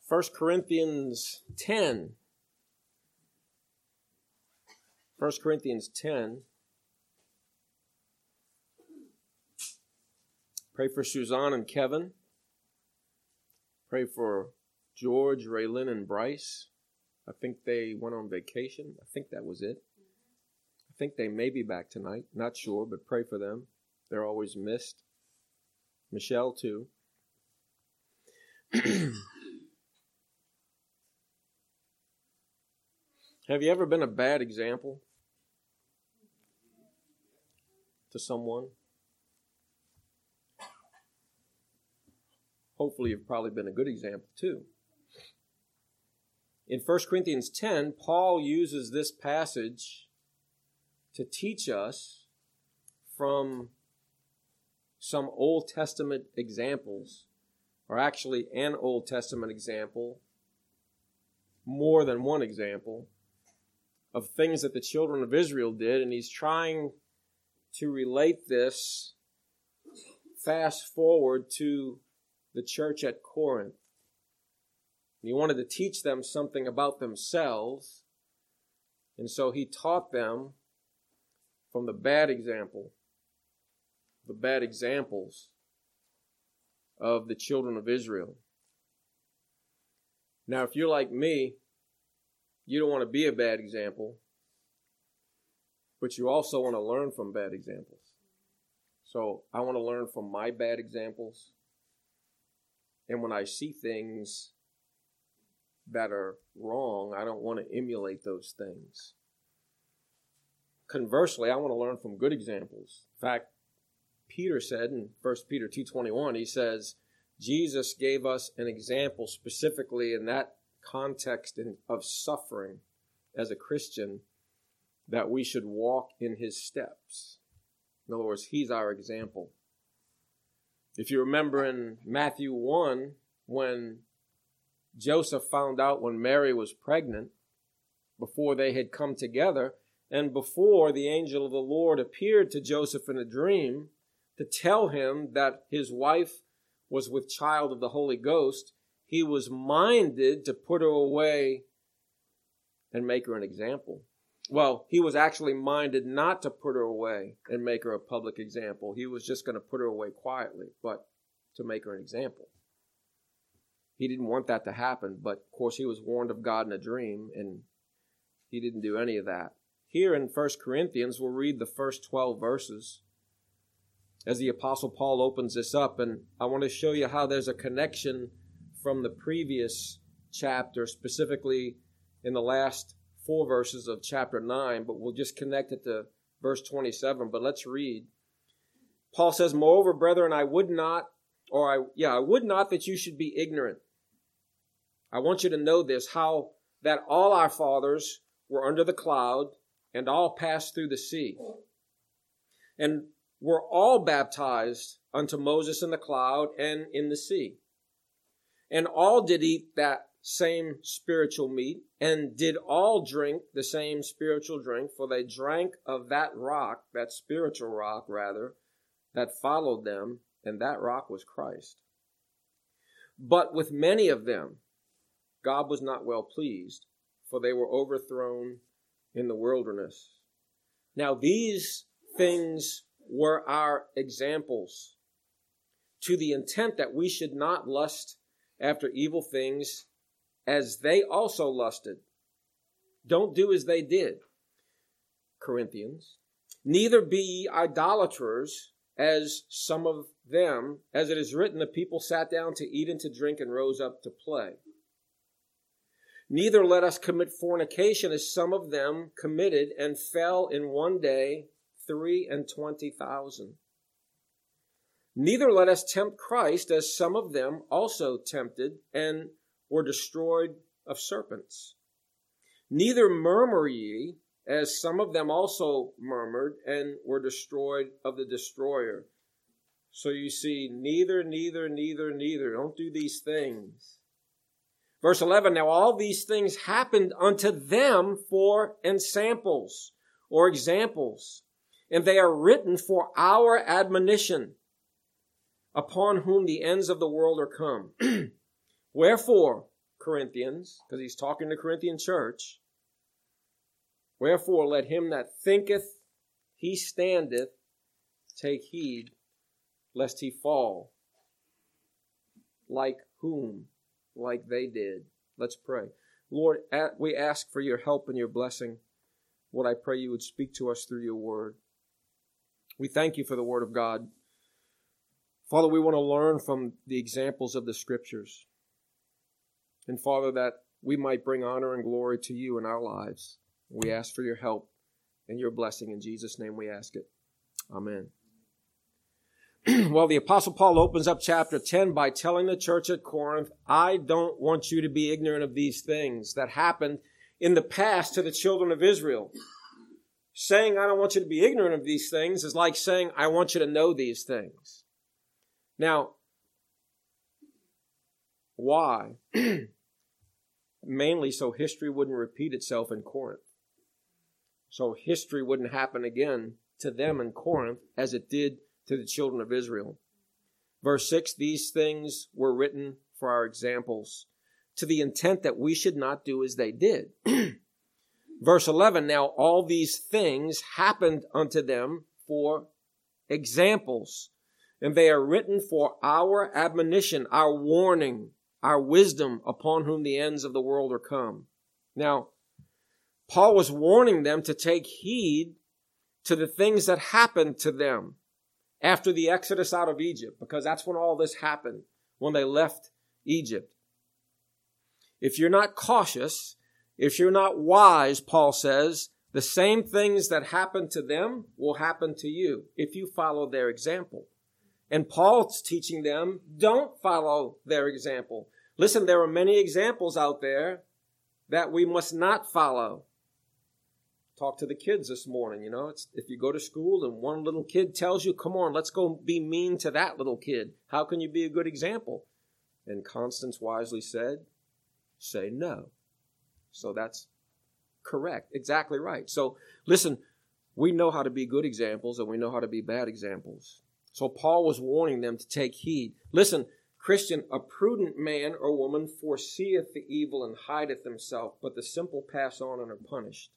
1 Corinthians 10. 1 Corinthians 10. Pray for Suzanne and Kevin. Pray for George, Raylyn, and Bryce. I think they went on vacation. I think that was it. I think they may be back tonight. Not sure, but pray for them. They're always missed. Michelle, too. Have you ever been a bad example to someone? Hopefully you've probably been a good example too. In 1 Corinthians 10, Paul uses this passage to teach us from some Old Testament examples, or actually an Old Testament example, more than one example, of things that the children of Israel did, and he's trying to relate this fast forward to the church at Corinth. He wanted to teach them something about themselves, and so he taught them from the bad examples of the children of Israel. Now, if you're like me, you don't want to be a bad example, but you also want to learn from bad examples. So I want to learn from my bad examples. And when I see things that are wrong, I don't want to emulate those things. Conversely, I want to learn from good examples. In fact, Peter said in 1 Peter 2:21, he says, Jesus gave us an example specifically in that context of suffering as a Christian, that we should walk in his steps. In other words, he's our example. If you remember in Matthew 1, when Joseph found out when Mary was pregnant, before they had come together, and before the angel of the Lord appeared to Joseph in a dream to tell him that his wife was with child of the Holy Ghost, he was minded to put her away and make her an example. Well, he was actually minded not to put her away and make her a public example. He was just going to put her away quietly, but to make her an example. He didn't want that to happen, but of course he was warned of God in a dream, and he didn't do any of that. Here in 1 Corinthians, we'll read the first 12 verses as the Apostle Paul opens this up, and I want to show you how there's a connection from the previous chapter, specifically in the last 4 verses of chapter 9, but we'll just connect it to verse 27. But let's read. Paul says, Moreover, brethren, I would not that you should be ignorant. I want you to know this, how that all our fathers were under the cloud and all passed through the sea, and were all baptized unto Moses in the cloud and in the sea. And all did eat that same spiritual meat, and did all drink the same spiritual drink, for they drank of that rock, that spiritual rock rather, that followed them, and that rock was Christ. But with many of them God was not well pleased, for they were overthrown in the wilderness. Now these things were our examples, to the intent that we should not lust after evil things, as they also lusted. Don't do as they did, Corinthians. Neither be ye idolaters, as some of them, as it is written, the people sat down to eat and to drink and rose up to play. Neither let us commit fornication, as some of them committed, and fell in one day 23,000. Neither let us tempt Christ, as some of them also tempted, and were destroyed of serpents. Neither murmur ye, as some of them also murmured, and were destroyed of the destroyer. So you see, neither. Don't do these things. Verse 11, now all these things happened unto them for ensamples, or examples, and they are written for our admonition, upon whom the ends of the world are come. Wherefore, Corinthians, because he's talking to the Corinthian church, wherefore let him that thinketh he standeth take heed lest he fall. Like whom? Like they did. Let's pray. Lord, we ask for your help and your blessing. Lord, I pray you would speak to us through your word. We thank you for the word of God. Father, we want to learn from the examples of the scriptures. And Father, that we might bring honor and glory to you in our lives. We ask for your help and your blessing. In Jesus' name we ask it. Amen. Well, the Apostle Paul opens up chapter 10 by telling the church at Corinth, I don't want you to be ignorant of these things that happened in the past to the children of Israel. Saying I don't want you to be ignorant of these things is like saying I want you to know these things. Now, why? Mainly so history wouldn't repeat itself in Corinth. So history wouldn't happen again to them in Corinth as it did to the children of Israel. Verse 6, these things were written for our examples, to the intent that we should not do as they did. Verse 11, now all these things happened unto them for examples, and they are written for our admonition, our warning, our wisdom, upon whom the ends of the world are come. Now, Paul was warning them to take heed to the things that happened to them after the exodus out of Egypt, because that's when all this happened, when they left Egypt. If you're not cautious, if you're not wise, Paul says, the same things that happened to them will happen to you if you follow their example. And Paul's teaching them, don't follow their example. Listen, there are many examples out there that we must not follow. Talk to the kids this morning, if you go to school and one little kid tells you, come on, let's go be mean to that little kid. How can you be a good example? And Constance wisely said, say no. So that's correct. Exactly right. So listen, we know how to be good examples and we know how to be bad examples. So Paul was warning them to take heed. Listen, Christian, a prudent man or woman foreseeth the evil and hideth himself, but the simple pass on and are punished.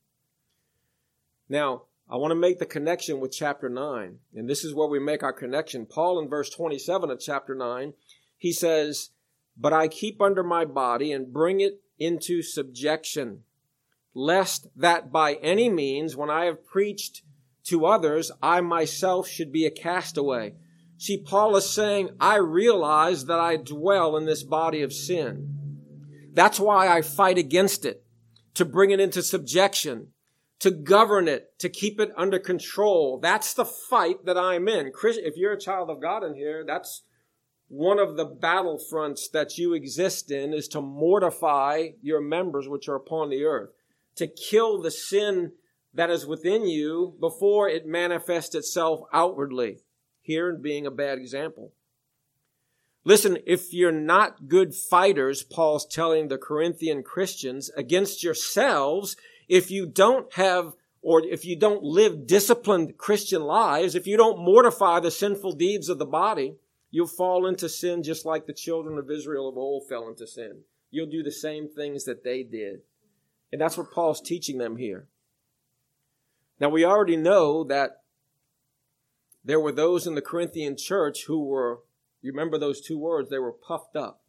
Now, I want to make the connection with chapter 9, and this is where we make our connection. Paul in verse 27 of chapter 9, he says, but I keep under my body and bring it into subjection, lest that by any means, when I have preached to others, I myself should be a castaway. See, Paul is saying, I realize that I dwell in this body of sin. That's why I fight against it, to bring it into subjection, to govern it, to keep it under control. That's the fight that I'm in. If you're a child of God in here, that's one of the battlefronts that you exist in, is to mortify your members which are upon the earth, to kill the sin that is within you before it manifests itself outwardly, here in being a bad example. Listen, if you're not good fighters, Paul's telling the Corinthian Christians, against yourselves, if you don't have, or if you don't live disciplined Christian lives, if you don't mortify the sinful deeds of the body, you'll fall into sin just like the children of Israel of old fell into sin. You'll do the same things that they did. And that's what Paul's teaching them here. Now, we already know that there were those in the Corinthian church who were, you remember those two words, they were puffed up.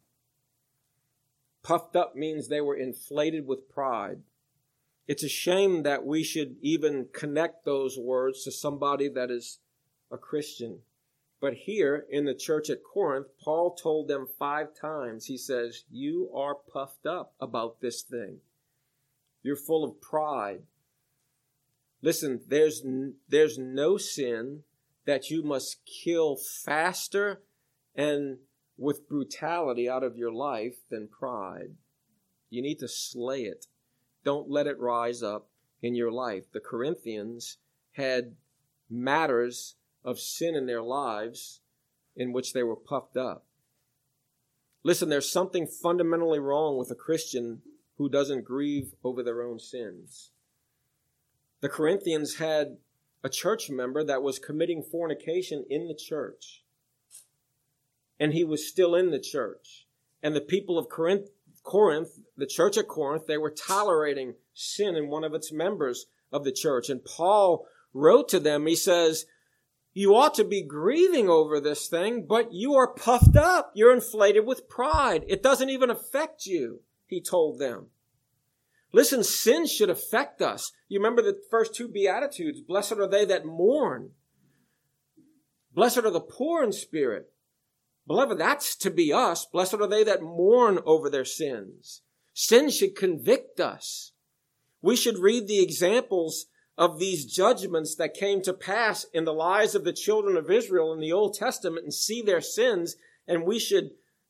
Puffed up means they were inflated with pride. It's a shame that we should even connect those words to somebody that is a Christian. But here in the church at Corinth, Paul told them 5 times, he says, you are puffed up about this thing. You're full of pride. Listen, there's no sin that you must kill faster and with brutality out of your life than pride. You need to slay it. Don't let it rise up in your life. The Corinthians had matters of sin in their lives in which they were puffed up. Listen, there's something fundamentally wrong with a Christian who doesn't grieve over their own sins. The Corinthians had a church member that was committing fornication in the church. And he was still in the church. And the people of Corinth Corinth, the church at Corinth, they were tolerating sin in one of its members of the church. And Paul wrote to them, he says, you ought to be grieving over this thing, but you are puffed up. You're inflated with pride. It doesn't even affect you, he told them. Listen, sin should affect us. You remember the first two Beatitudes. Blessed are they that mourn. Blessed are the poor in spirit. Beloved, that's to be us. Blessed are they that mourn over their sins. Sin should convict us. We should read the examples of these judgments that came to pass in the lives of the children of Israel in the Old Testament and see their sins, and we should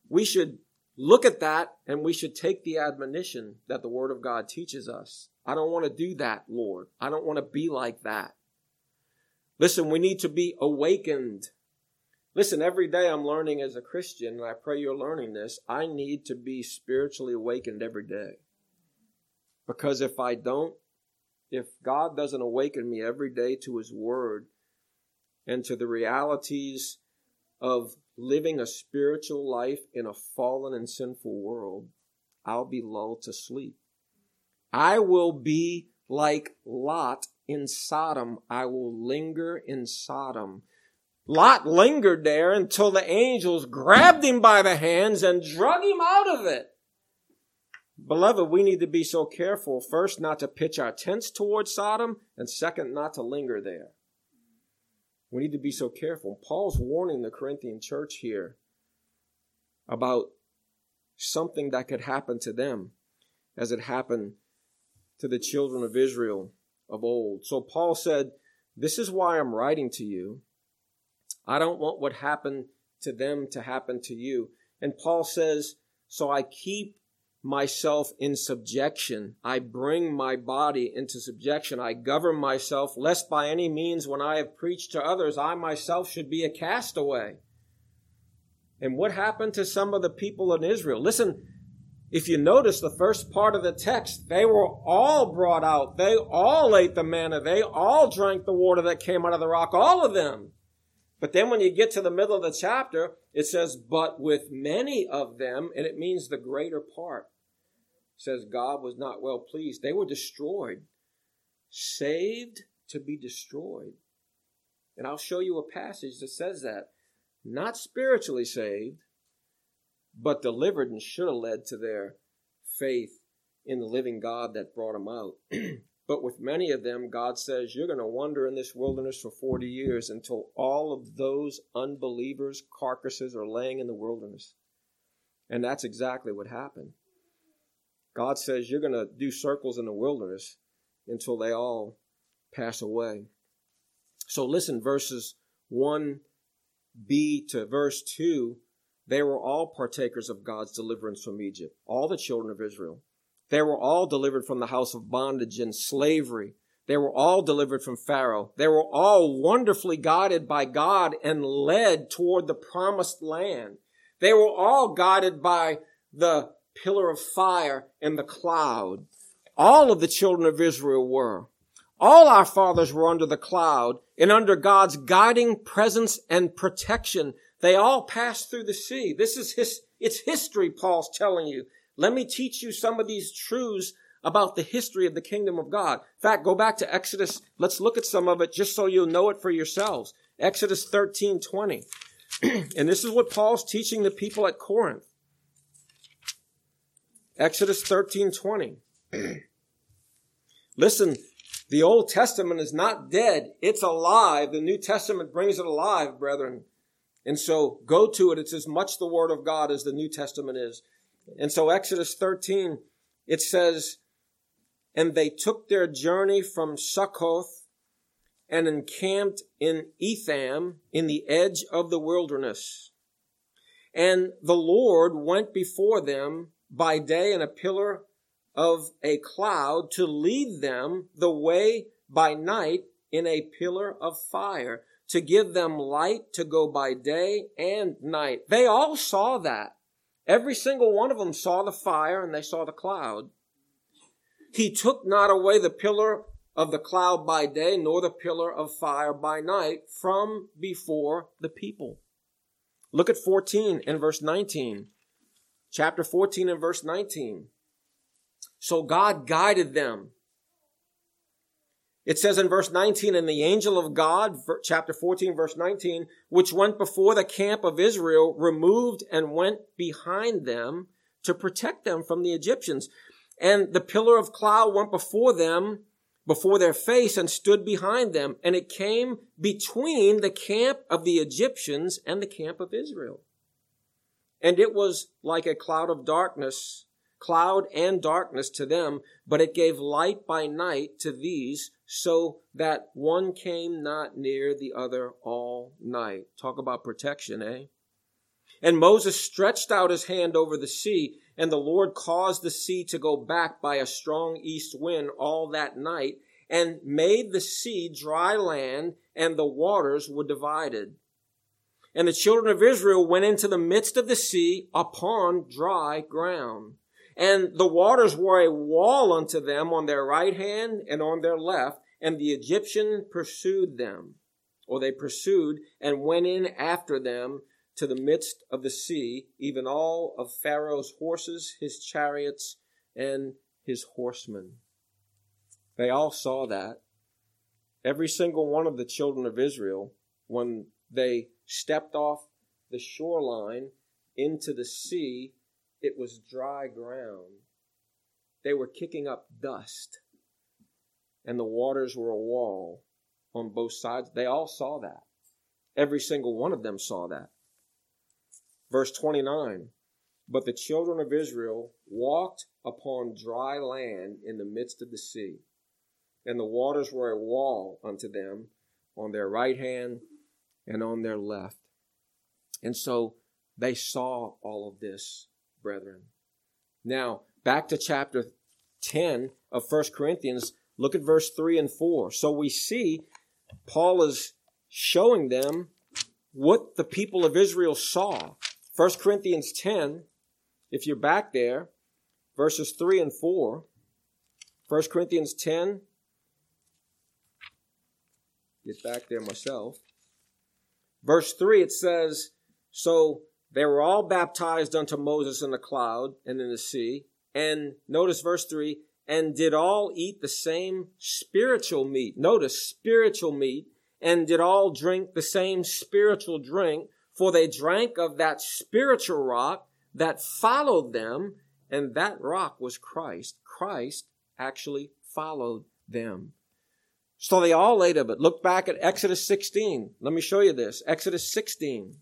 look at that, and we should take the admonition that the Word of God teaches us. I don't want to do that, Lord. I don't want to be like that. Listen, we need to be awakened. Listen, every day I'm learning as a Christian, and I pray you're learning this. I need to be spiritually awakened every day. Because if I don't, if God doesn't awaken me every day to His Word and to the realities of living a spiritual life in a fallen and sinful world, I'll be lulled to sleep. I will be like Lot in Sodom. I will linger in Sodom. Lot lingered there until the angels grabbed him by the hands and drug him out of it. Beloved, we need to be so careful, first, not to pitch our tents towards Sodom, and second, not to linger there. We need to be so careful. Paul's warning the Corinthian church here about something that could happen to them as it happened to the children of Israel of old. So Paul said, this is why I'm writing to you. I don't want what happened to them to happen to you. And Paul says, so I keep myself in subjection. I bring my body into subjection. I govern myself, lest by any means when I have preached to others, I myself should be a castaway. And what happened to some of the people in Israel? Listen, if you notice the first part of the text, they were all brought out. They all ate the manna. They all drank the water that came out of the rock, all of them. But then when you get to the middle of the chapter, it says, but with many of them, and it means the greater part. It says God was not well pleased. They were destroyed, saved to be destroyed. And I'll show you a passage that says that. Not spiritually saved, but delivered and should have led to their faith in the living God that brought them out. But with many of them, God says, you're going to wander in this wilderness for 40 years until all of those unbelievers' carcasses are laying in the wilderness. And that's exactly what happened. God says you're going to do circles in the wilderness until they all pass away. So listen, verses 1b to verse 2, they were all partakers of God's deliverance from Egypt, all the children of Israel. They were all delivered from the house of bondage and slavery. They were all delivered from Pharaoh. They were all wonderfully guided by God and led toward the promised land. They were all guided by the pillar of fire and the cloud. All of the children of Israel were. All our fathers were under the cloud and under God's guiding presence and protection. They all passed through the sea. This is it's history, Paul's telling you. Let me teach you some of these truths about the history of the kingdom of God. In fact, go back to Exodus. Let's look at some of it just so you'll know it for yourselves. Exodus 13:20. And this is what Paul's teaching the people at Corinth. Exodus 13:20. Listen, the Old Testament is not dead. It's alive. The New Testament brings it alive, brethren. And so go to it. It's as much the Word of God as the New Testament is. And so Exodus 13, it says, and they took their journey from Succoth and encamped in Etham in the edge of the wilderness. And the Lord went before them by day in a pillar of a cloud to lead them the way by night in a pillar of fire, to give them light to go by day and night. They all saw that. Every single one of them saw the fire and they saw the cloud. He took not away the pillar of the cloud by day, nor the pillar of fire by night from before the people. Look at 14 and verse 19. Chapter 14 and verse 19. So God guided them. It says in verse 19, and the angel of God, chapter 14, verse 19, which went before the camp of Israel, removed and went behind them to protect them from the Egyptians. And the pillar of cloud went before them, before their face, and stood behind them. And it came between the camp of the Egyptians and the camp of Israel. And it was like a cloud and darkness to them, but it gave light by night to these, so that one came not near the other all night. Talk about protection, eh? And Moses stretched out his hand over the sea, and the Lord caused the sea to go back by a strong east wind all that night, and made the sea dry land, and the waters were divided. And the children of Israel went into the midst of the sea upon dry ground. And the waters were a wall unto them on their right hand and on their left, and the Egyptian pursued them, or they pursued and went in after them to the midst of the sea, even all of Pharaoh's horses, his chariots, and his horsemen. They all saw that. Every single one of the children of Israel, when they stepped off the shoreline into the sea, it was dry ground. They were kicking up dust, and the waters were a wall on both sides. They all saw that. Every single one of them saw that. Verse 29, but the children of Israel walked upon dry land in the midst of the sea, and the waters were a wall unto them on their right hand and on their left. And so they saw all of this, brethren. Now, back to chapter 10 of 1 Corinthians, look at verse 3 and 4. So we see Paul is showing them what the people of Israel saw. 1 Corinthians 10, if you're back there, verses 3 and 4. 1 Corinthians 10, get back there myself. Verse 3, it says, so they were all baptized unto Moses in the cloud and in the sea. And notice verse 3, and did all eat the same spiritual meat. Notice spiritual meat. And did all drink the same spiritual drink. For they drank of that spiritual rock that followed them. And that rock was Christ. Christ actually followed them. So they all ate of it. Look back at Exodus 16. Let me show you this. Exodus 16.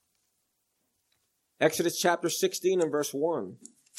Exodus chapter 16 and verse 1.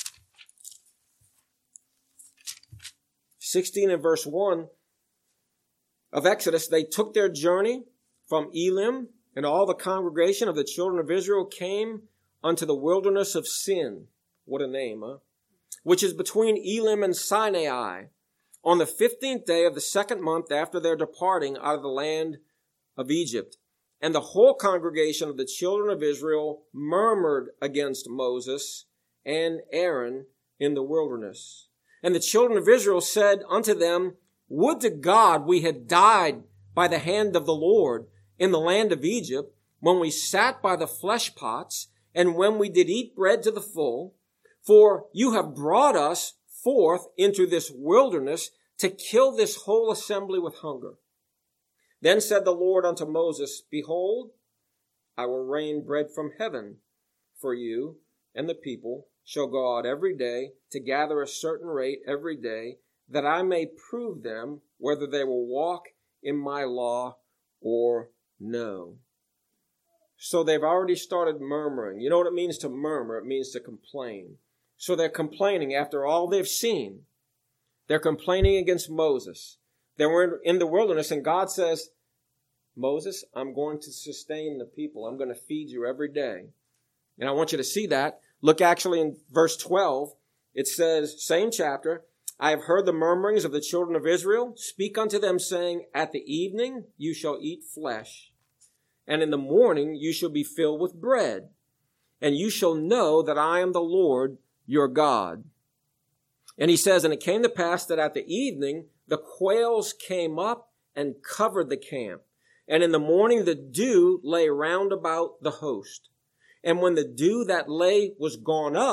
16 and verse 1 of Exodus, they took their journey from Elim, and all the congregation of the children of Israel came unto the wilderness of Sin. What a name, huh? Which is between Elim and Sinai, on the 15th day of the second month after their departing out of the land of Egypt. And the whole congregation of the children of Israel murmured against Moses and Aaron in the wilderness. And the children of Israel said unto them, would to God we had died by the hand of the Lord in the land of Egypt, when we sat by the flesh pots, and when we did eat bread to the full. For you have brought us forth into this wilderness to kill this whole assembly with hunger. Then said the Lord unto Moses, behold, I will rain bread from heaven for you, and the people shall go out every day to gather a certain rate every day, that I may prove them whether they will walk in my law or no. So they've already started murmuring. You know what it means to murmur? It means to complain. So they're complaining after all they've seen. They're complaining against Moses. They were in the wilderness, and God says, Moses, I'm going to sustain the people. I'm going to feed you every day. And I want you to see that. Look actually in verse 12. It says, same chapter, I have heard the murmurings of the children of Israel. Speak unto them, saying, at the evening you shall eat flesh, and in the morning you shall be filled with bread. And you shall know that I am the Lord your God. And he says, and it came to pass that at the evening the quails came up and covered the camp. And in the morning the dew lay round about the host. And when the dew that lay was gone up,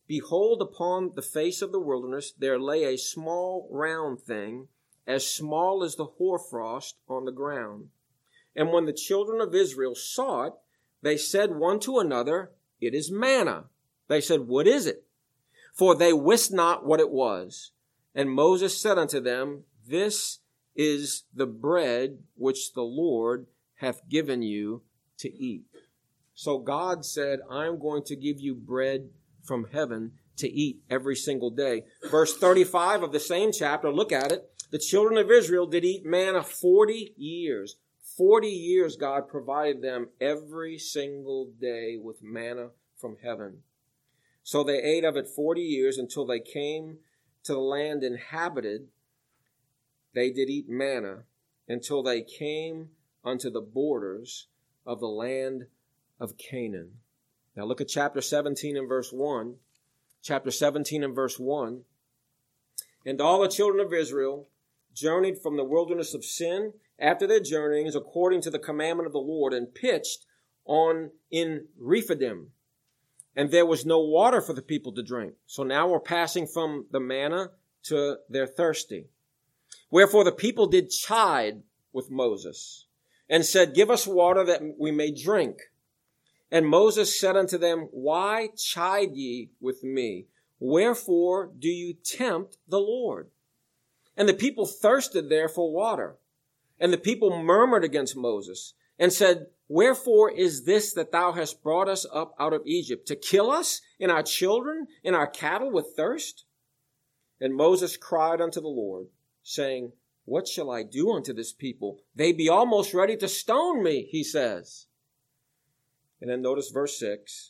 Behold, upon the face of the wilderness there lay a small round thing, as small as the hoarfrost on the ground. And when the children of Israel saw it, they said one to another, It is manna. They said, What is it? For they wist not what it was. And Moses said unto them, This is the bread which the Lord hath given you to eat. So God said, I'm going to give you bread from heaven to eat every single day. Verse 35 of the same chapter, look at it. The children of Israel did eat manna 40 years. 40 years God provided them every single day with manna from heaven. So they ate of it 40 years until they came to the land inhabited. They did eat manna until they came unto the borders of the land of Canaan. Now look at chapter 17 and verse 1. Chapter 17 and verse 1. And all the children of Israel journeyed from the wilderness of Sin after their journeyings according to the commandment of the Lord, and pitched on in Rephidim. And there was no water for the people to drink. So now we're passing from the manna to they're thirsty. Wherefore the people did chide with Moses, and said, Give us water that we may drink. And Moses said unto them, Why chide ye with me? Wherefore do you tempt the Lord? And the people thirsted there for water. And the people murmured against Moses, and said, Wherefore is this that thou hast brought us up out of Egypt, to kill us and our children and our cattle with thirst? And Moses cried unto the Lord, saying, What shall I do unto this people? They be almost ready to stone me, he says. And then notice verse 6.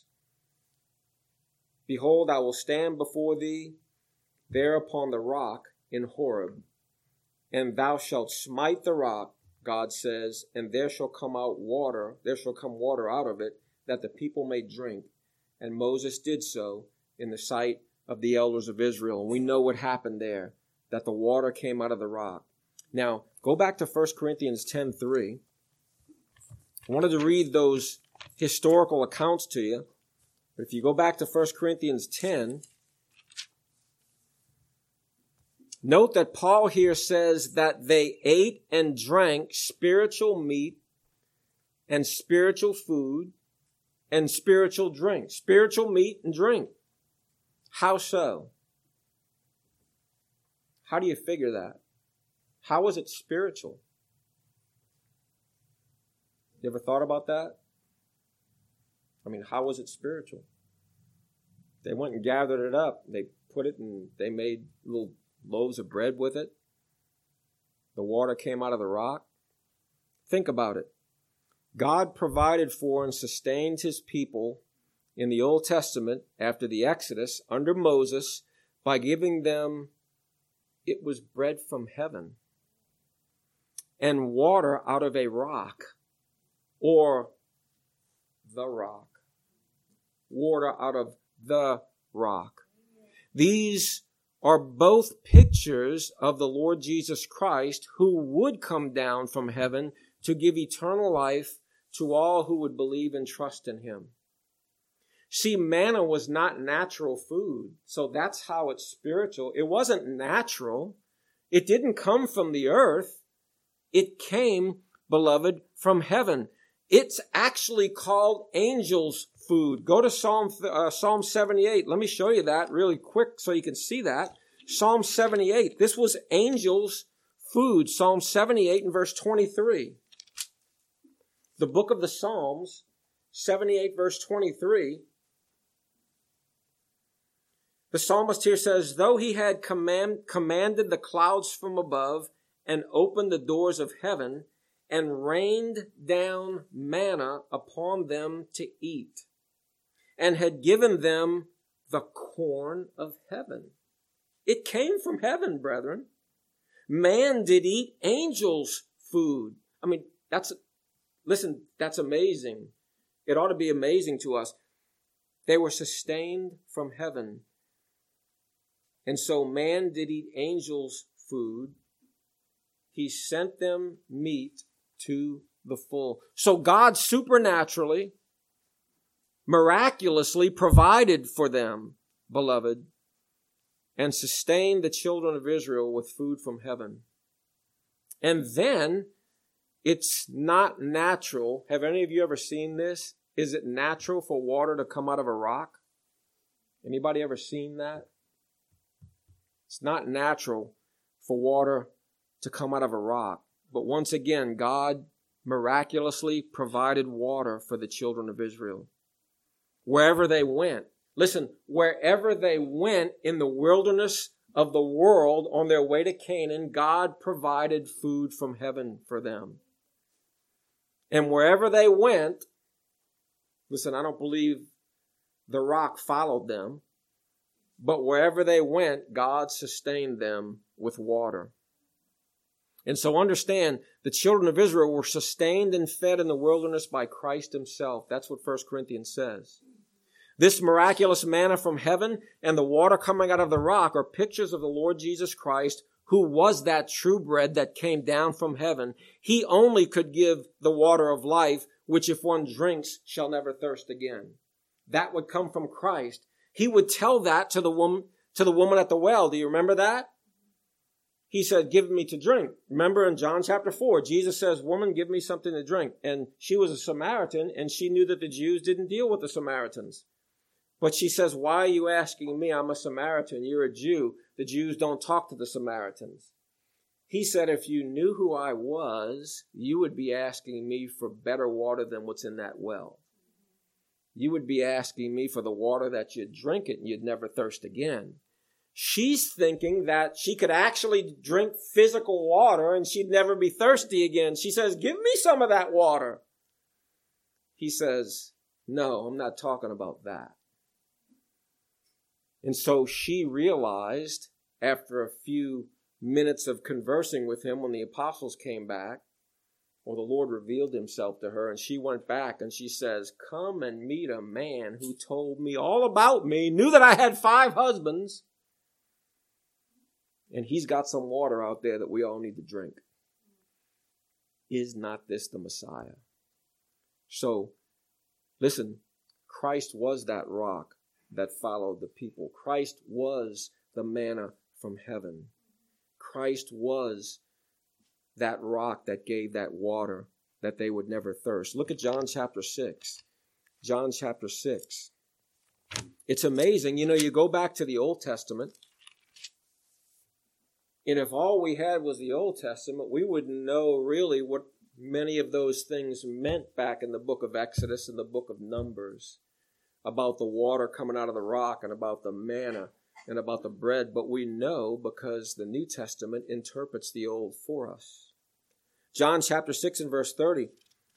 Behold, I will stand before thee there upon the rock in Horeb, and thou shalt smite the rock, God says, and there shall come water out of it, that the people may drink. And Moses did so in the sight of the elders of Israel. And we know what happened there, that the water came out of the rock. Now, go back to 1 Corinthians 10:3. I wanted to read those historical accounts to you. But if you go back to 1 Corinthians 10, note that Paul here says that they ate and drank spiritual meat and spiritual food and spiritual drink. Spiritual meat and drink. How so? How do you figure that? How is it spiritual? You ever thought about that? I mean, how was it spiritual? They went and gathered it up. They put it and they made little loaves of bread with it. The water came out of the rock. Think about it. God provided for and sustained his people in the Old Testament after the Exodus under Moses by giving them, it was bread from heaven and water out of a rock, or the rock. Water out of the rock. These are both pictures of the Lord Jesus Christ, who would come down from heaven to give eternal life to all who would believe and trust in him. See, manna was not natural food, so that's how it's spiritual. It wasn't natural. It didn't come from the earth. It came, beloved, from heaven. It's actually called angels' food. Go to Psalm 78. Let me show you that really quick so you can see that. Psalm 78. This was angels' food. Psalm 78 and verse 23. The book of the Psalms, 78 verse 23. The psalmist here says, Though he had commanded the clouds from above and opened the doors of heaven and rained down manna upon them to eat, and had given them the corn of heaven. It came from heaven, brethren. Man did eat angels' food. I mean, that's amazing. It ought to be amazing to us. They were sustained from heaven. And so man did eat angels' food. He sent them meat to the full. So God supernaturally, miraculously provided for them beloved, and sustained the children of Israel with food from heaven. And then it's not natural. Have any of you ever seen this? Is it natural for water to come out of a rock? Anybody ever seen that? It's not natural for water to come out of a rock. But once again, God miraculously provided water for the children of Israel. Wherever they went. Listen, wherever they went in the wilderness of the world on their way to Canaan, God provided food from heaven for them. And wherever they went, listen, I don't believe the rock followed them, but wherever they went, God sustained them with water. And so understand, the children of Israel were sustained and fed in the wilderness by Christ himself. That's what 1 Corinthians says. This miraculous manna from heaven and the water coming out of the rock are pictures of the Lord Jesus Christ, who was that true bread that came down from heaven. He only could give the water of life, which if one drinks shall never thirst again. That would come from Christ. He would tell that to the woman at the well. Do you remember that? He said, give me to drink. Remember in John chapter 4, Jesus says, woman, give me something to drink. And she was a Samaritan, and she knew that the Jews didn't deal with the Samaritans. But she says, why are you asking me? I'm a Samaritan. You're a Jew. The Jews don't talk to the Samaritans. He said, if you knew who I was, you would be asking me for better water than what's in that well. You would be asking me for the water that you'd drink it and you'd never thirst again. She's thinking that she could actually drink physical water and she'd never be thirsty again. She says, give me some of that water. He says, no, I'm not talking about that. And so she realized after a few minutes of conversing with him when the apostles came back, or the Lord revealed himself to her, and she went back and she says, come and meet a man who told me all about me, knew that I had 5 husbands, and he's got some water out there that we all need to drink. Is not this the Messiah? So, listen, Christ was that rock that followed the people. Christ was the manna from heaven. Christ was that rock that gave that water that they would never thirst. Look at John chapter 6. John chapter 6. It's amazing. You know, you go back to the Old Testament, and if all we had was the Old Testament, we wouldn't know really what many of those things meant back in the book of Exodus and the book of Numbers, about the water coming out of the rock and about the manna and about the bread. But we know because the New Testament interprets the Old for us. John chapter 6 and verse 30.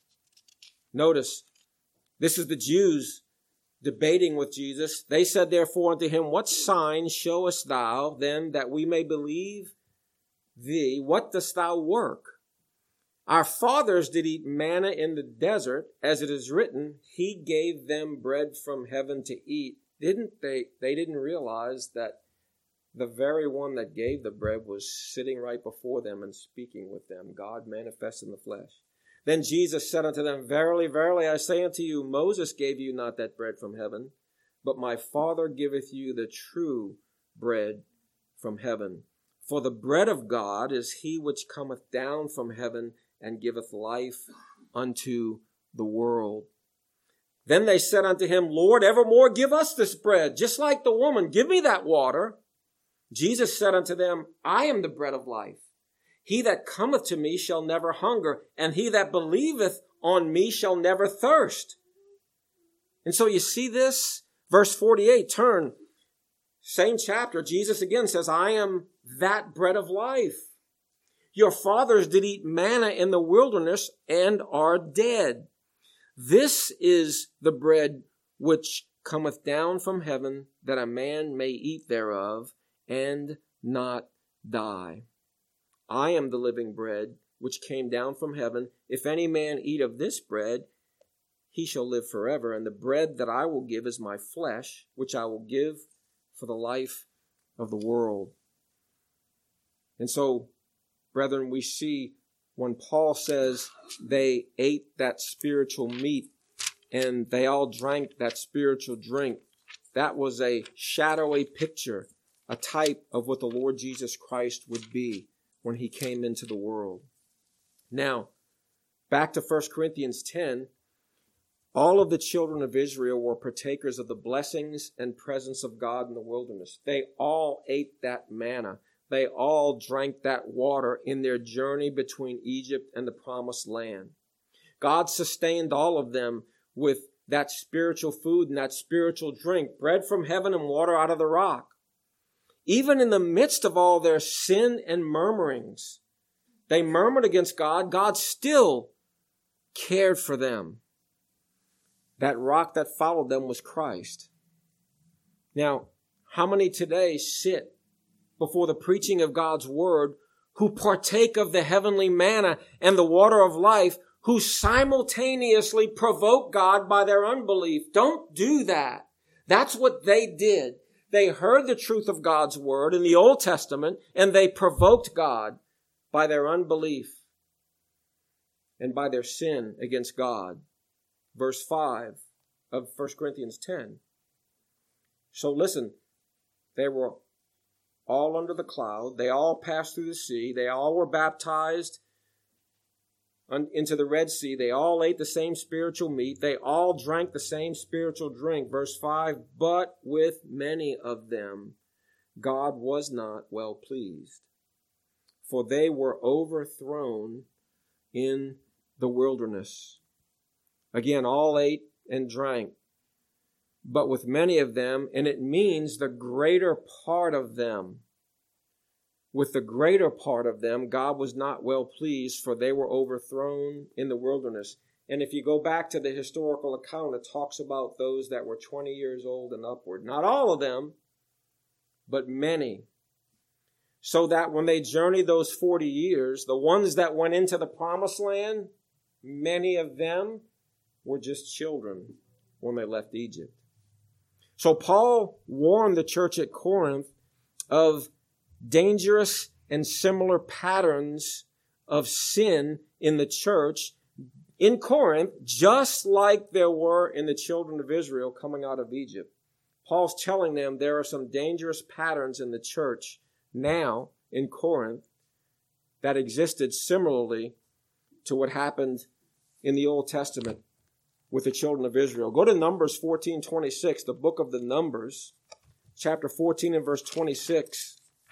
Notice, this is the Jews debating with Jesus. They said therefore unto him, what sign showest thou then that we may believe thee? What dost thou work? Our fathers did eat manna in the desert, as it is written, he gave them bread from heaven to eat. Didn't they? They didn't realize that the very one that gave the bread was sitting right before them and speaking with them, God manifest in the flesh. Then Jesus said unto them, verily, verily, I say unto you, Moses gave you not that bread from heaven, but my Father giveth you the true bread from heaven. For the bread of God is he which cometh down from heaven and giveth life unto the world. Then they said unto him, Lord, evermore give us this bread, just like the woman, give me that water. Jesus said unto them, I am the bread of life. He that cometh to me shall never hunger, and he that believeth on me shall never thirst. And so you see this? Verse 48, turn. Same chapter, Jesus again says, I am that bread of life. Your fathers did eat manna in the wilderness and are dead. This is the bread which cometh down from heaven, that a man may eat thereof and not die. I am the living bread which came down from heaven. If any man eat of this bread, he shall live forever. And the bread that I will give is my flesh, which I will give for the life of the world. And so, brethren, we see when Paul says they ate that spiritual meat and they all drank that spiritual drink, that was a shadow, a picture, a type of what the Lord Jesus Christ would be when he came into the world. Now, back to 1 Corinthians 10, all of the children of Israel were partakers of the blessings and presence of God in the wilderness. They all ate that manna. They all drank that water in their journey between Egypt and the promised land. God sustained all of them with that spiritual food and that spiritual drink, bread from heaven and water out of the rock. Even in the midst of all their sin and murmurings, they murmured against God. God still cared for them. That rock that followed them was Christ. Now, how many today sit before the preaching of God's word who partake of the heavenly manna and the water of life, who simultaneously provoke God by their unbelief? Don't do that. That's what they did. They heard the truth of God's word in the Old Testament, and they provoked God by their unbelief and by their sin against God. Verse 5 of 1 Corinthians 10. So listen, they were all under the cloud. They all passed through the sea. They all were baptized into the Red Sea. They all ate the same spiritual meat. They all drank the same spiritual drink. Verse 5, but with many of them God was not well pleased, for they were overthrown in the wilderness. Again, all ate and drank, but with many of them, and it means the greater part of them. With the greater part of them, God was not well pleased, for they were overthrown in the wilderness. And if you go back to the historical account, it talks about those that were 20 years old and upward. Not all of them, but many. So that when they journeyed those 40 years, the ones that went into the promised land, many of them were just children when they left Egypt. So Paul warned the church at Corinth of dangerous and similar patterns of sin in the church in Corinth, just like there were in the children of Israel coming out of Egypt. Paul's telling them there are some dangerous patterns in the church now in Corinth that existed similarly to what happened in the Old Testament with the children of Israel. Go to Numbers 14:26, the book of the Numbers, chapter 14 and verse 26.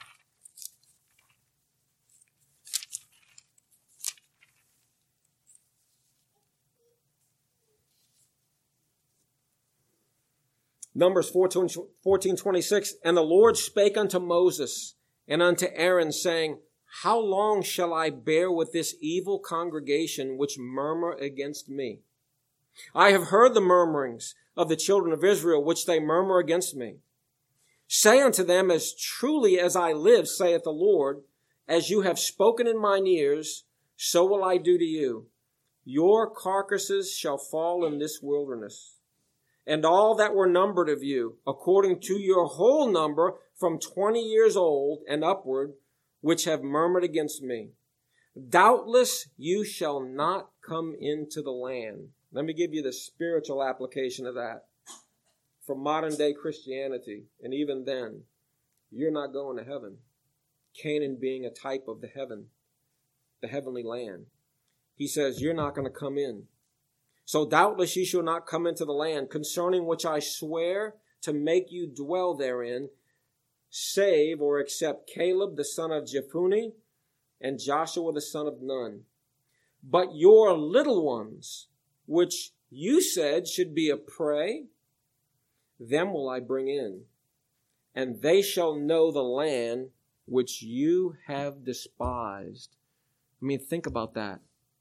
Numbers 14:26, and the Lord spake unto Moses and unto Aaron, saying, how long shall I bear with this evil congregation which murmur against me? I have heard the murmurings of the children of Israel, which they murmur against me. Say unto them, as truly as I live, saith the Lord, as you have spoken in mine ears, so will I do to you. Your carcasses shall fall in this wilderness. And all that were numbered of you, according to your whole number, from 20 years old and upward, which have murmured against me. Doubtless you shall not come into the land. Let me give you the spiritual application of that. From modern day Christianity, and even then, you're not going to heaven. Canaan being a type of the heavenly land. He says, you're not going to come in. So doubtless ye shall not come into the land, concerning which I swear to make you dwell therein, save or except Caleb the son of Jephunneh and Joshua the son of Nun. But your little ones, which you said should be a prey, them will I bring in, and they shall know the land which you have despised. I mean, think about that.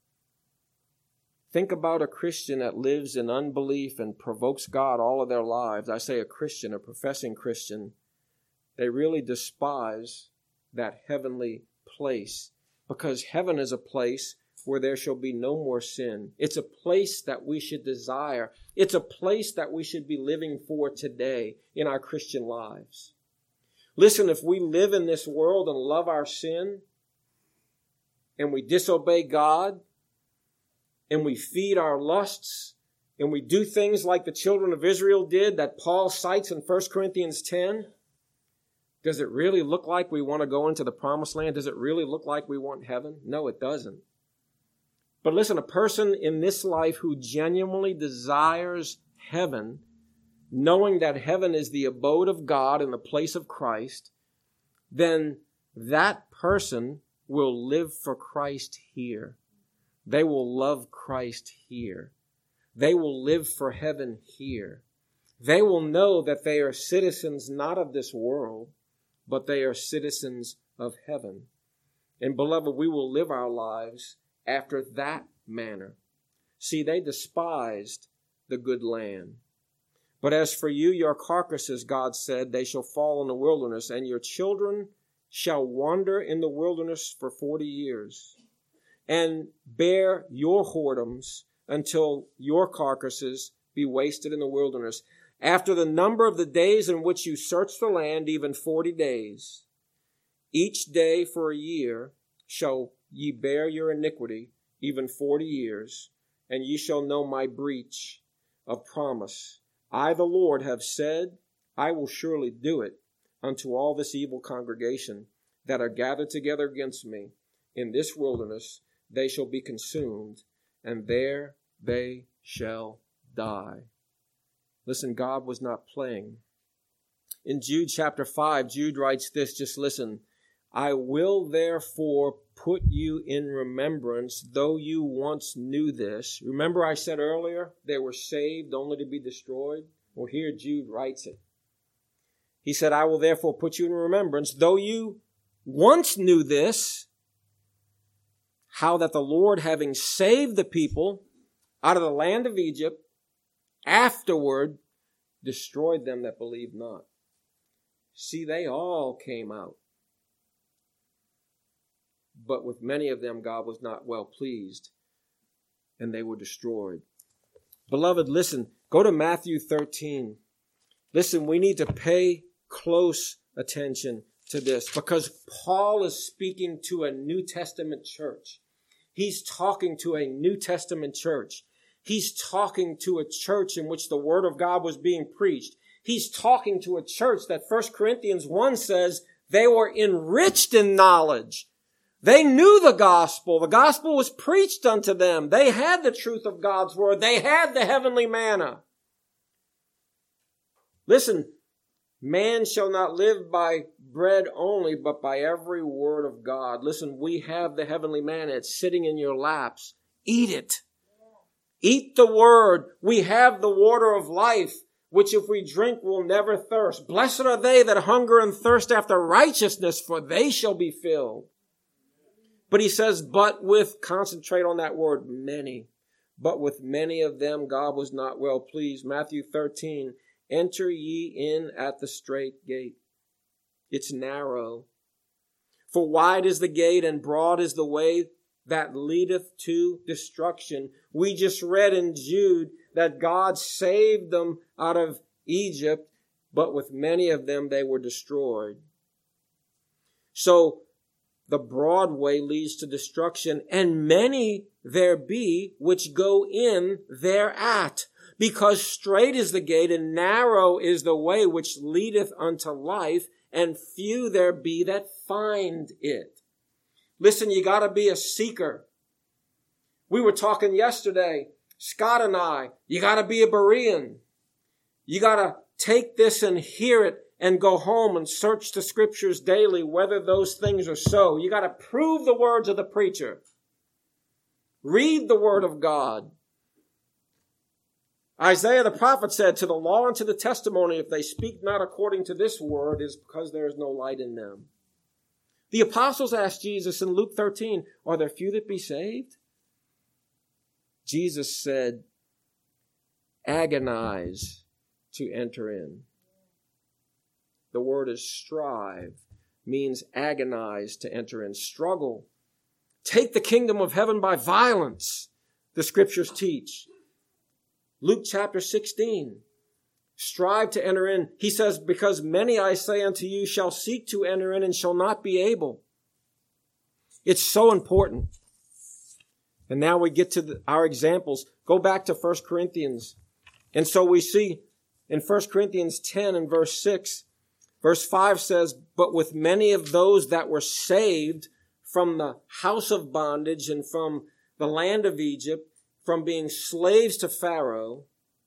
Think about a Christian that lives in unbelief and provokes God all of their lives. I say a Christian, a professing Christian. They really despise that heavenly place, because heaven is a place where there shall be no more sin. It's a place that we should desire. It's a place that we should be living for today in our Christian lives. Listen, if we live in this world and love our sin, and we disobey God, and we feed our lusts, and we do things like the children of Israel did that Paul cites in 1 Corinthians 10, does it really look like we want to go into the promised land? Does it really look like we want heaven? No, it doesn't. But listen, a person in this life who genuinely desires heaven, knowing that heaven is the abode of God in the place of Christ, then that person will live for Christ here. They will love Christ here. They will live for heaven here. They will know that they are citizens not of this world, but they are citizens of heaven. And beloved, we will live our lives after that manner. See, they despised the good land. But as for you, your carcasses, God said, they shall fall in the wilderness, and your children shall wander in the wilderness for 40 years, and bear your whoredoms until your carcasses be wasted in the wilderness. After the number of the days in which you search the land, even 40 days, each day for a year shall ye bear your iniquity, even 40 years, and ye shall know my breach of promise. I, the Lord, have said, I will surely do it unto all this evil congregation that are gathered together against me in this wilderness. They shall be consumed, and there they shall die. Listen, God was not playing. In Jude chapter 5, Jude writes this, just listen. I will therefore put you in remembrance, though you once knew this. Remember I said earlier, they were saved only to be destroyed? Well, here Jude writes it. He said, I will therefore put you in remembrance, though you once knew this, how that the Lord, having saved the people out of the land of Egypt, afterward destroyed them that believed not. See, they all came out. But with many of them, God was not well pleased, and they were destroyed. Beloved, listen, go to Matthew 13. Listen, we need to pay close attention to this because Paul is speaking to a New Testament church. He's talking to a New Testament church. He's talking to a church in which the Word of God was being preached. He's talking to a church that 1 Corinthians 1 says they were enriched in knowledge. They knew the gospel. The gospel was preached unto them. They had the truth of God's word. They had the heavenly manna. Listen, man shall not live by bread only, but by every word of God. Listen, we have the heavenly manna. It's sitting in your laps. Eat it. Eat the word. We have the water of life, which if we drink will never thirst. Blessed are they that hunger and thirst after righteousness, for they shall be filled. But he says, concentrate on that word, many. But with many of them God was not well pleased. Matthew 13, enter ye in at the strait gate. It's narrow. For wide is the gate and broad is the way that leadeth to destruction. We just read in Jude that God saved them out of Egypt, but with many of them they were destroyed. So the broad way leads to destruction, and many there be which go in thereat. Because strait is the gate, and narrow is the way which leadeth unto life, and few there be that find it. Listen, you gotta be a seeker. We were talking yesterday, Scott and I, you gotta be a Berean. You gotta take this and hear it and go home and search the scriptures daily, whether those things are so. You got to prove the words of the preacher. Read the word of God. Isaiah the prophet said, to the law and to the testimony, if they speak not according to this word, is because there is no light in them. The apostles asked Jesus in Luke 13, are there few that be saved? Jesus said, agonize to enter in. The word is strive, means agonize to enter in, struggle. Take the kingdom of heaven by violence, the scriptures teach. Luke chapter 16, strive to enter in. He says, because many, I say unto you, shall seek to enter in and shall not be able. It's so important. And now we get to our examples. Go back to 1 Corinthians. And so we see in 1 Corinthians 10 and verse 6, verse 5 says, "But with many of those that were saved from the house of bondage and from the land of Egypt, from being slaves to Pharaoh,"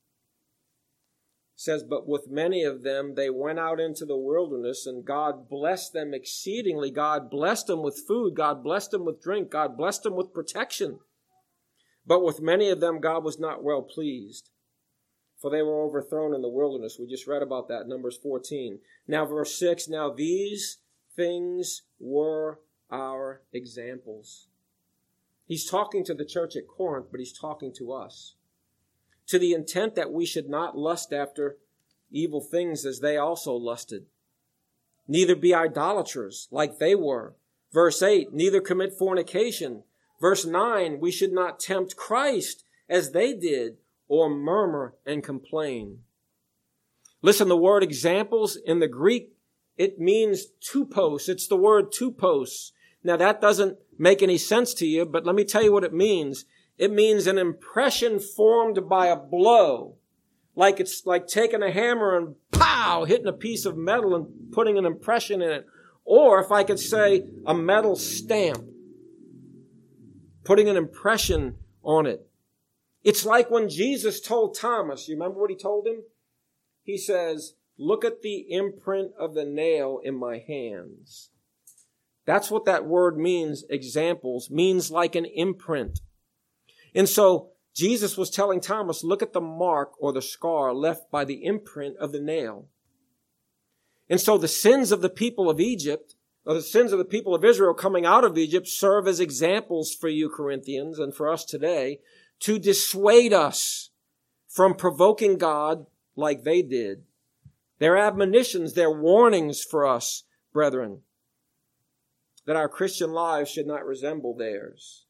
says, "But with many of them they went out into the wilderness, and God blessed them exceedingly." God blessed them with food. God blessed them with drink. God blessed them with protection. "But with many of them God was not well pleased, for they were overthrown in the wilderness." We just read about that, Numbers 14. Now verse 6, "Now these things were our examples." He's talking to the church at Corinth, but he's talking to us. "To the intent that we should not lust after evil things as they also lusted. Neither be idolaters like they were." Verse 8, "Neither commit fornication." Verse 9, "We should not tempt Christ as they did, or murmur and complain." Listen, the word examples in the Greek, it means tupos. It's the word tupos. Now that doesn't make any sense to you, but let me tell you what it means. It means an impression formed by a blow. Like it's like taking a hammer and pow, hitting a piece of metal and putting an impression in it. Or if I could say a metal stamp, putting an impression on it. It's like when Jesus told Thomas, you remember what he told him? He says, "Look at the imprint of the nail in my hands." That's what that word means, examples, means like an imprint. And so Jesus was telling Thomas, look at the mark or the scar left by the imprint of the nail. And so the sins of the people of Egypt, or the sins of the people of Israel coming out of Egypt, serve as examples for you, Corinthians, and for us today, to dissuade us from provoking God like they did. They're admonitions, they're warnings for us, brethren, that our Christian lives should not resemble theirs.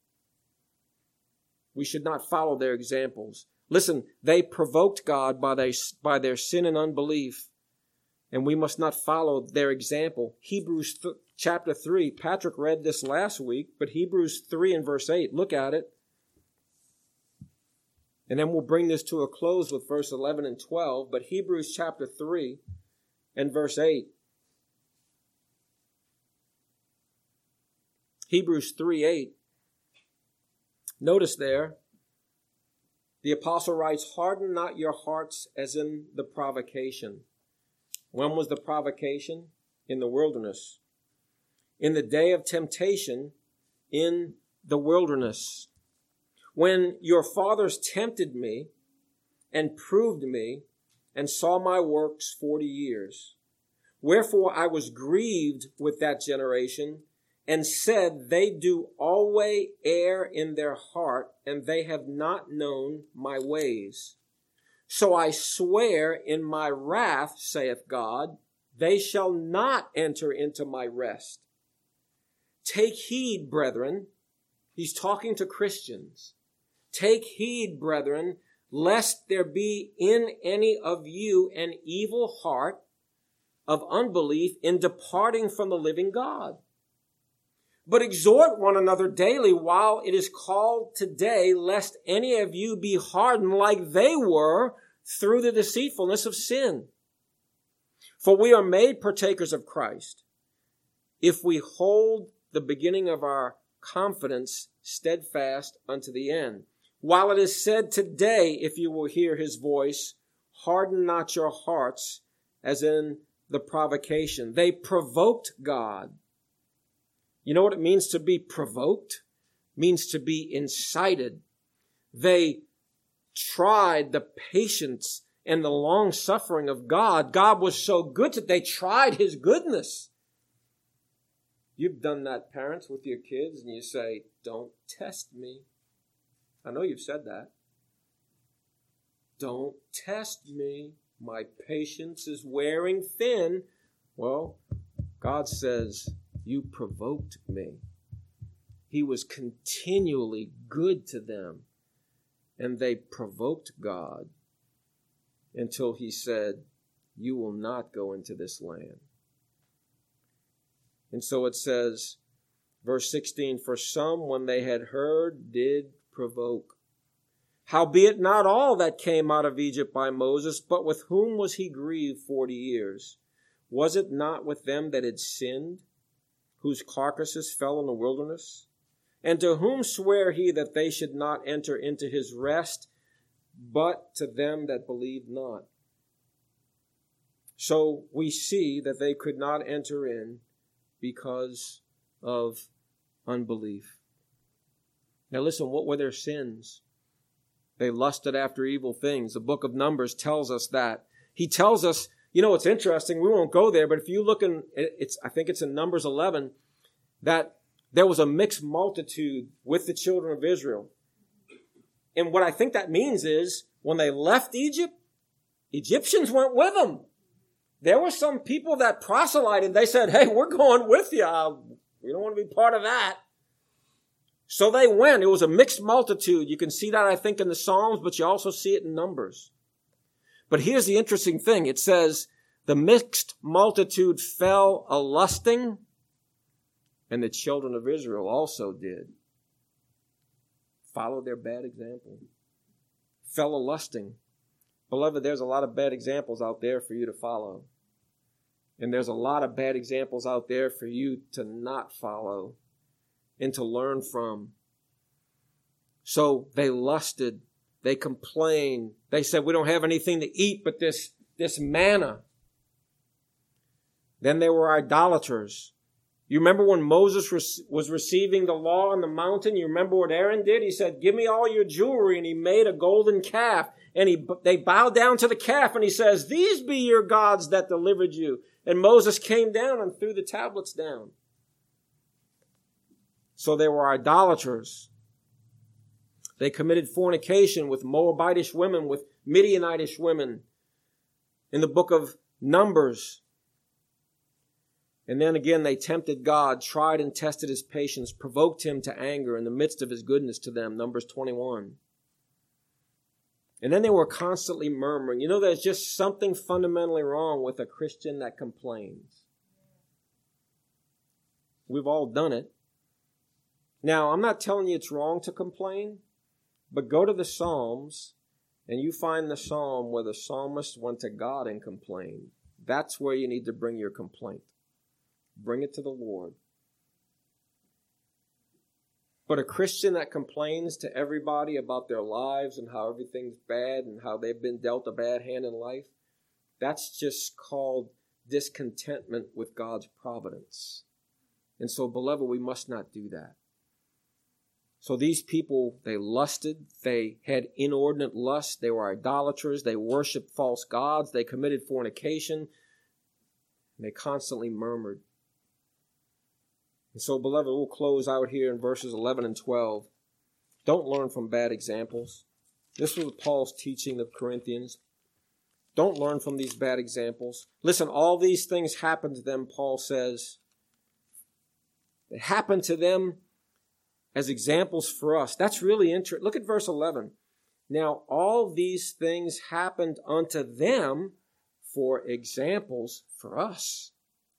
We should not follow their examples. Listen, they provoked God by their sin and unbelief, and we must not follow their example. Hebrews chapter 3, Patrick read this last week, but Hebrews 3 and verse 8, look at it. And then we'll bring this to a close with verse 11 and 12, but Hebrews chapter 3 and verse 8. Hebrews 3:8. Notice there, the apostle writes, "Harden not your hearts as in the provocation." When was the provocation? In the wilderness. In the day of temptation in the wilderness. When your fathers tempted me and proved me and saw my works 40 years. Wherefore I was grieved with that generation and said, they do always err in their heart, and they have not known my ways. So I swear in my wrath, saith God, they shall not enter into my rest. Take heed, brethren. He's talking to Christians. Take heed, brethren, lest there be in any of you an evil heart of unbelief in departing from the living God. But exhort one another daily while it is called today, lest any of you be hardened like they were through the deceitfulness of sin. For we are made partakers of Christ, if we hold the beginning of our confidence steadfast unto the end. While it is said today, if you will hear his voice, harden not your hearts as in the provocation. They provoked God. You know what it means to be provoked? It means to be incited. They tried the patience and the long suffering of God. God was so good that they tried his goodness. You've done that, parents, with your kids, and you say, don't test me. I know you've said that. Don't test me. My patience is wearing thin. Well, God says, you provoked me. He was continually good to them, and they provoked God until he said, you will not go into this land. And so it says, Verse 16, for some, when they had heard, did provoke. Howbeit not all that came out of Egypt by Moses, but with whom was he grieved 40 years? Was it not with them that had sinned, whose carcasses fell in the wilderness? And to whom sware he that they should not enter into his rest, but to them that believed not? So we see that they could not enter in because of unbelief. Now listen, what were their sins? They lusted after evil things. The book of Numbers tells us that. He tells us, it's interesting, we won't go there, but if you look I think it's in Numbers 11, that there was a mixed multitude with the children of Israel. And what I think that means is, when they left Egypt, Egyptians went with them. There were some people that proselyted. They said, hey, we're going with you. We don't want to be part of that. So they went. It was a mixed multitude. You can see that, I think, in the Psalms, but you also see it in Numbers. But here's the interesting thing. It says, the mixed multitude fell a-lusting, and the children of Israel also did. Follow their bad example. Fell a-lusting. Beloved, there's a lot of bad examples out there for you to follow. And there's a lot of bad examples out there for you to not follow and to learn from. So they lusted. They complained. They said, we don't have anything to eat but this manna. Then they were idolaters. You remember when Moses was receiving the law on the mountain? You remember what Aaron did? He said, give me all your jewelry. And he made a golden calf. And they bowed down to the calf. And he says, these be your gods that delivered you. And Moses came down and threw the tablets down. So they were idolaters. They committed fornication with Moabitish women, with Midianitish women. In the book of Numbers. And then again, they tempted God, tried and tested his patience, provoked him to anger in the midst of his goodness to them. Numbers 21. And then they were constantly murmuring. There's just something fundamentally wrong with a Christian that complains. We've all done it. Now, I'm not telling you it's wrong to complain, but go to the Psalms and you find the psalm where the psalmist went to God and complained. That's where you need to bring your complaint. Bring it to the Lord. But a Christian that complains to everybody about their lives and how everything's bad and how they've been dealt a bad hand in life, that's just called discontentment with God's providence. And so, beloved, we must not do that. So these people, they lusted, they had inordinate lust, they were idolaters, they worshiped false gods, they committed fornication, and they constantly murmured. And so, beloved, we'll close out here in verses 11 and 12. Don't learn from bad examples. This was Paul's teaching the Corinthians. Don't learn from these bad examples. Listen, all these things happened to them, Paul says. They happened to them as examples for us. That's really interesting. Look at verse 11. Now, all these things happened unto them for examples for us.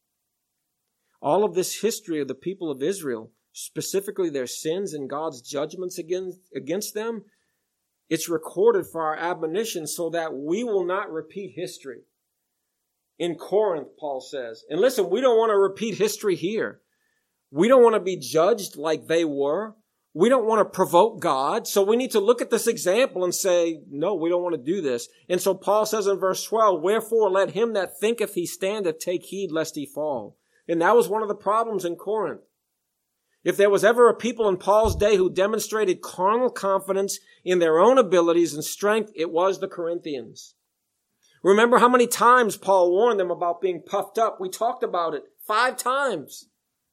All of this history of the people of Israel, specifically their sins and God's judgments against them, it's recorded for our admonition so that we will not repeat history. In Corinth, Paul says. And listen, we don't want to repeat history here. We don't want to be judged like they were. We don't want to provoke God. So we need to look at this example and say, no, we don't want to do this. And so Paul says in verse 12, wherefore let him that thinketh he standeth take heed lest he fall. And that was one of the problems in Corinth. If there was ever a people in Paul's day who demonstrated carnal confidence in their own abilities and strength, it was the Corinthians. Remember how many times Paul warned them about being puffed up? We talked about it 5 times.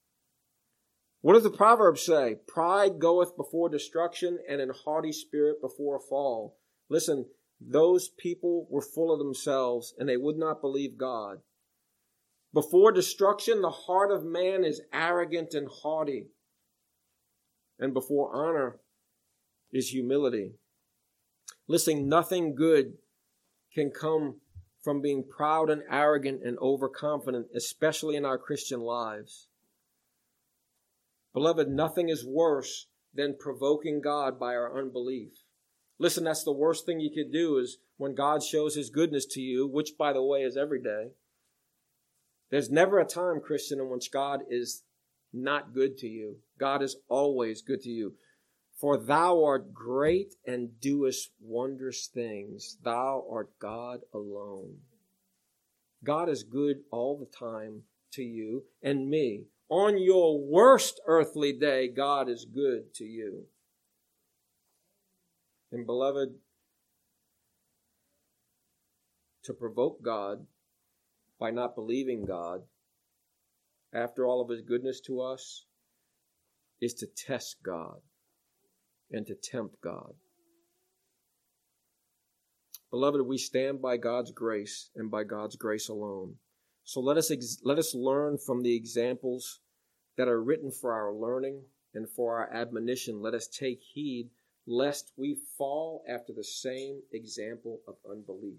What does the proverb say? Pride goeth before destruction, and an haughty spirit before a fall. Listen, those people were full of themselves, and they would not believe God. Before destruction, the heart of man is arrogant and haughty. And before honor is humility. Listen, nothing good can come from being proud and arrogant and overconfident, especially in our Christian lives. Beloved, nothing is worse than provoking God by our unbelief. Listen, that's the worst thing you could do is when God shows his goodness to you, which, by the way, is every day. There's never a time, Christian, in which God is not good to you. God is always good to you. For thou art great and doest wondrous things. Thou art God alone. God is good all the time to you and me. On your worst earthly day, God is good to you. And beloved, to provoke God by not believing God, after all of his goodness to us, is to test God and to tempt God. Beloved, we stand by God's grace and by God's grace alone. So let us learn from the examples that are written for our learning and for our admonition. Let us take heed lest we fall after the same example of unbelief.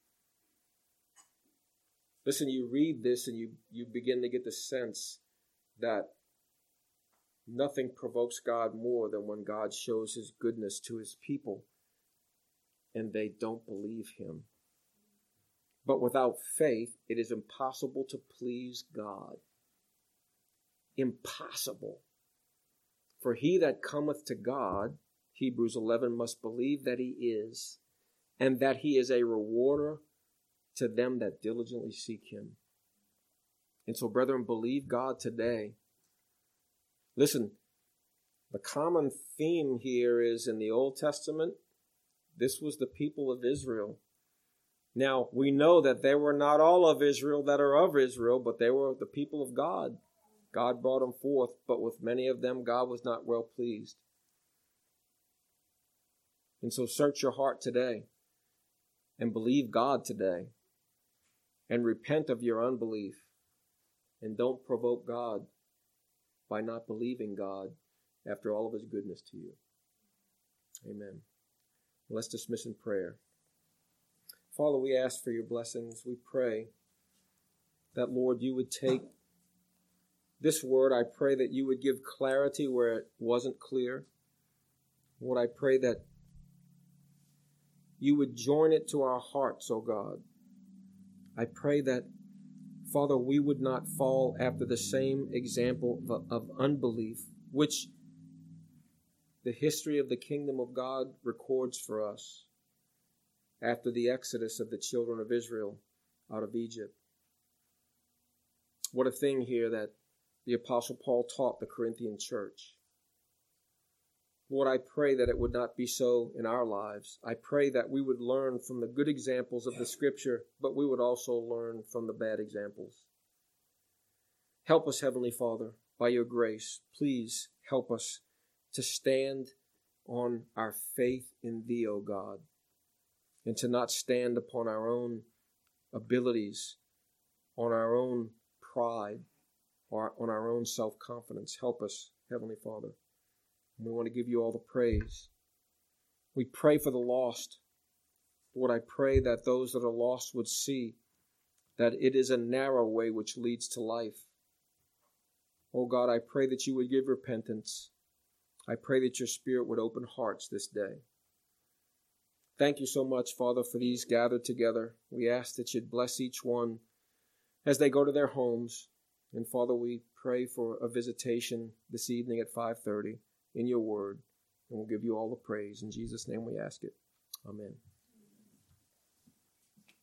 Listen, you read this and you begin to get the sense that nothing provokes God more than when God shows his goodness to his people and they don't believe him. But without faith, it is impossible to please God. Impossible. For he that cometh to God, Hebrews 11, must believe that he is, and that he is a rewarder to them that diligently seek him. And so, brethren, believe God today. Listen, the common theme here is in the Old Testament, this was the people of Israel. Now, we know that they were not all of Israel that are of Israel, but they were the people of God. God brought them forth, but with many of them, God was not well pleased. And so search your heart today and believe God today and repent of your unbelief and don't provoke God by not believing God after all of his goodness to you. Amen. Let's dismiss in prayer. Father, we ask for your blessings. We pray that, Lord, you would take this word. I pray that you would give clarity where it wasn't clear. Lord, I pray that you would join it to our hearts, O God. I pray that, Father, we would not fall after the same example of unbelief, which the history of the kingdom of God records for us after the exodus of the children of Israel out of Egypt. What a thing here that the Apostle Paul taught the Corinthian church. Lord, I pray that it would not be so in our lives. I pray that we would learn from the good examples of the Scripture, but we would also learn from the bad examples. Help us, Heavenly Father, by your grace. Please help us to stand on our faith in thee, O God, and to not stand upon our own abilities, on our own pride, or on our own self-confidence. Help us, Heavenly Father. We want to give you all the praise. We pray for the lost. Lord, I pray that those that are lost would see that it is a narrow way which leads to life. Oh God, I pray that you would give repentance. I pray that your Spirit would open hearts this day. Thank you so much, Father, for these gathered together. We ask that you'd bless each one as they go to their homes. And Father, we pray for a visitation this evening at 5:30 in your word. And we'll give you all the praise. In Jesus' name we ask it. Amen.